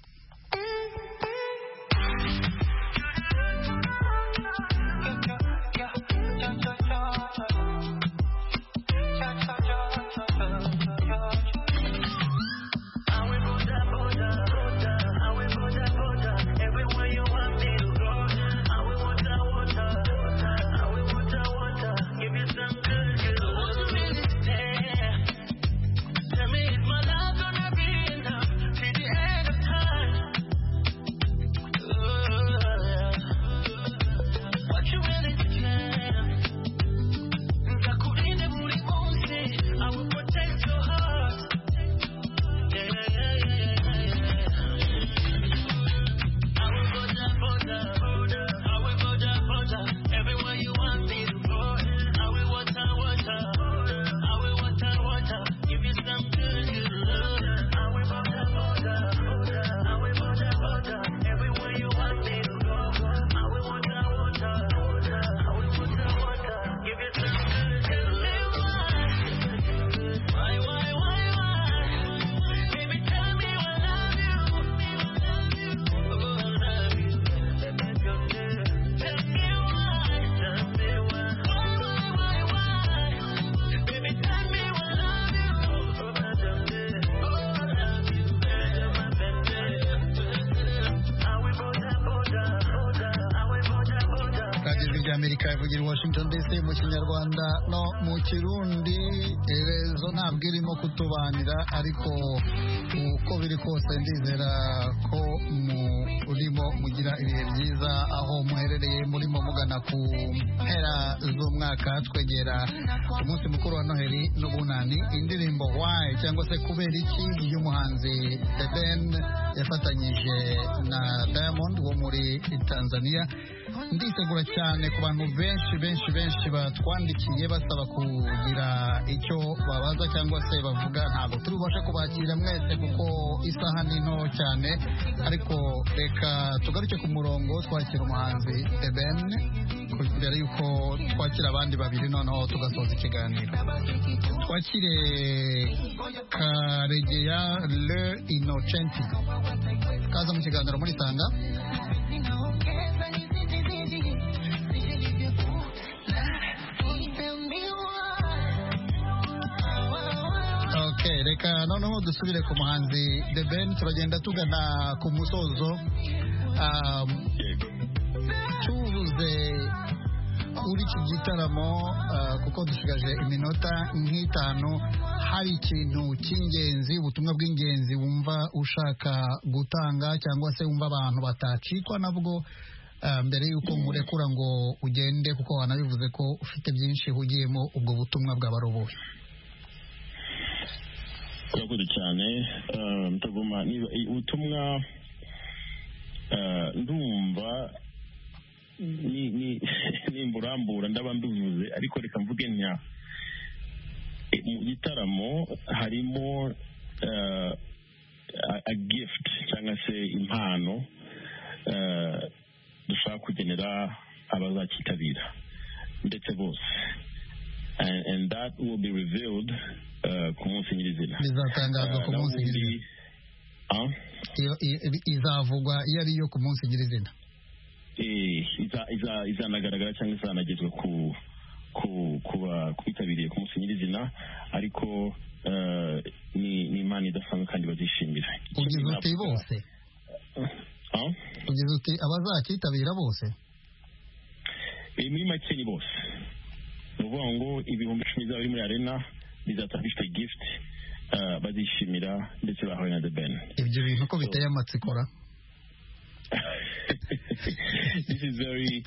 ry'Amerika ivugira i Washington D C mu kinyarwanda no mu kirundi. Erezo ntabwo irimo kutubanira, ariko uko biri kose ndizera ko murimo mugira ibihe byiza aho muherereye, murimo mugana ku mpera z'umwaka twegera umunsi mukuru wa Noheli n'ubunani. Indirimbo Why cyangwa se kubera iki y'umuhanzi The Ben yafatanyije na Diamond wo muri Tanzania. Nditegura cyane ku bantu benshi benshi benshi batwandikiye basaba kugira icyo babaza cyangwa se bavuga. Ntabwo turi bubashe kubakira mwese kuko isaha ni nto cyane, ariko reka tugaruke ku murongo twakira umuhanzi The Ben mbere yuko twakira abandi babiri, noneho tugasoza ikiganiro. Twakire Karegeya Le Innocenti, kaza mu kiganiro muri Sanga. Okay, reka noneho dusubire ku muhanzi The Ben, turagenda tugana ku musozo. Um, tuvuze kuri iki gitaramo uh, kuko dusigaje iminota nk'itanu, hari ikintu cy'ingenzi, ubutumwa bw'ingenzi wumva ushaka gutanga cyangwa se wumva abantu batacikwa nabwo uh, mbere y'uko murekura ngo ugende, kuko wanabivuze ko ufite byinshi hugiyemo ubwo butumwa bw'abaroboye? urakoze cyane. Ntagoma niba ubutumwa ndumva nimburambura ndaba mbivuze, ariko reka mvuge ntya mu gitaramo harimo a gift cyangwa se impano dushaka kugenera abazakitabira ndetse bose, and, and that will be revealed uh, ku munsi nyirizina. Bizatangazwa ku munsi nyirizina. Izavugwa iyo ari yo ku munsi nyirizina. Izanagaragara cyangwa izanagezwa ku kubitabiriye ku munsi nyirizina, ariko ni impano idasanzwe kandi bazishimira. Ugize uti bose? Ugize uti abazakitabira bose? Muri make ni bose. Ni ukuvuga ngo ibihumbi icumi bizaba biri muri arena bizatanga bifite gift bazishimira ndetse bahawe na The Ben. Ibyo bintu ko biteye amatsikora. This is very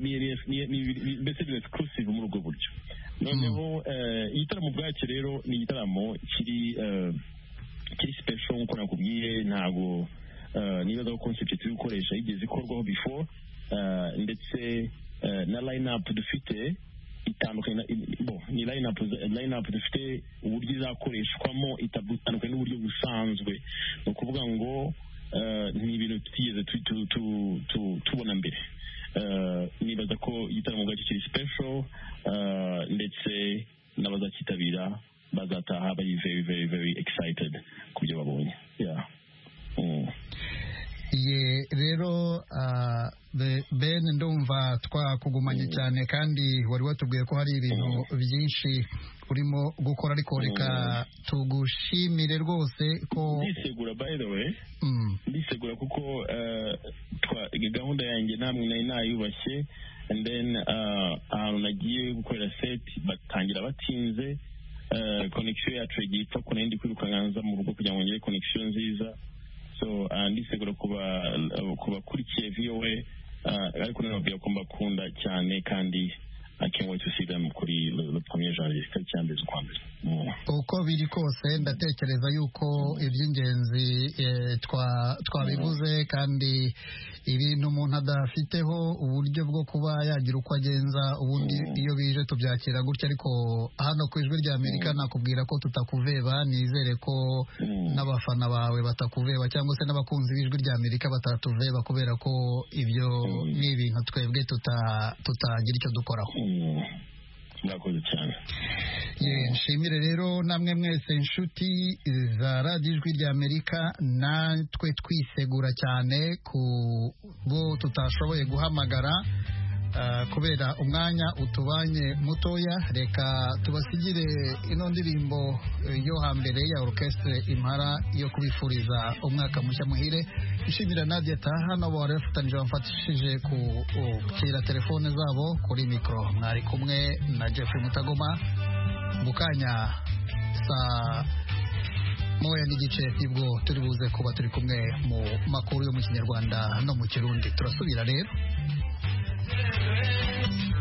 mbese ni exclusive muri ubwo buryo. Noneho igitaramo bwacyo rero ni igitaramo kiri kiri special nk'uko nakubwiye. Ntabwo nibaza ko concept turi gukoresha yigeze ikorwaho before, ndetse na line up dufite itandukanye. Bo ni line up line up dufite uburyo izakoreshwamo itandukanye n'uburyo busanzwe. Ni ukuvuga ngo ni ibintu tutigeze tubona mbere. Nibaza ko igitaramo bwacyo kiri special, ndetse n'abazakitabira bazataha bari very very very excited ku byo babonye. Yeah. Mm. Ye rero Ben, ndumva twakugumanye cyane kandi wari watubwiye ko hari ibintu byinshi urimo gukora, ariko reka tugushimire rwose ko ndisegura. By the way, ndisegura kuko gahunda yanjye namwe nari nayubashye, and then ahantu nagiye gukorera set batangira batinze, connection yacu yagiye ipfa ko nari ndi kwirukanka mu rugo kugira ngo ngere connection nziza. So ndisegura kubakurikiye V O A, ariko nababwira ko mbakunda cyane kandi I can't wait to see them kuri le premier janvier cyangwa z'ukwa mbere. Uko biri kose ndatekereza yuko iby'ingenzi twabivuze, kandi ibintu umuntu adafiteho uburyo bwo kuba yagira uko agenza ubundi iyo bije tubyakira gutya. Ariko hano ku Ijwi ry'Amerika nakubwira ko tutakuveba, nizere ko n'abafana bawe batakuveba cyangwa se n'abakunzi b'Ijwi ry'Amerika batatuveba, kubera ko ibyo ni ibintu twebwe tutagira icyo dukoraho. Murakoze cyane. Nshimire rero namwe mwese inshuti za radiyo Ijwi ry'Amerika, natwe twisegura cyane ku bo tutashoboye guhamagara. Uh, kubera umwanya utubanye mutoya reka tubasigire ino ndirimbo yo hambere ya orchestre Impara yo kubifuriza umwaka mushya muhire. Ishimira Nadia Taha nabo barafatanije bamfatishije kukira telefone zabo kuri mikro. Mwari kumwe na Jeffrey Mutagoma. Mukanya saa moya n'igice nibwo turi buze kuba turi kumwe mu makuru yo mu Kinyarwanda no mu Kirundi. Turasubira rero.